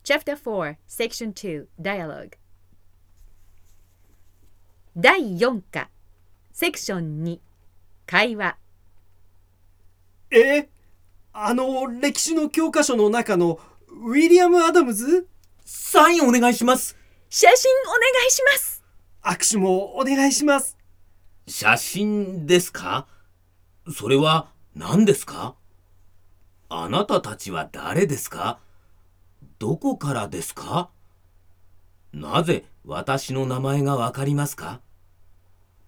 Chapter 4, Section 2, Dialogue 第4課、セクション2、会話。 歴史の教科書の中のウィリアム・アダムズ？ サインお願いします。 写真お願いします。 握手もお願いします。 写真ですか？それは何ですか？あなたたちは誰ですか？どこからですか？なぜ私の名前がわかりますか？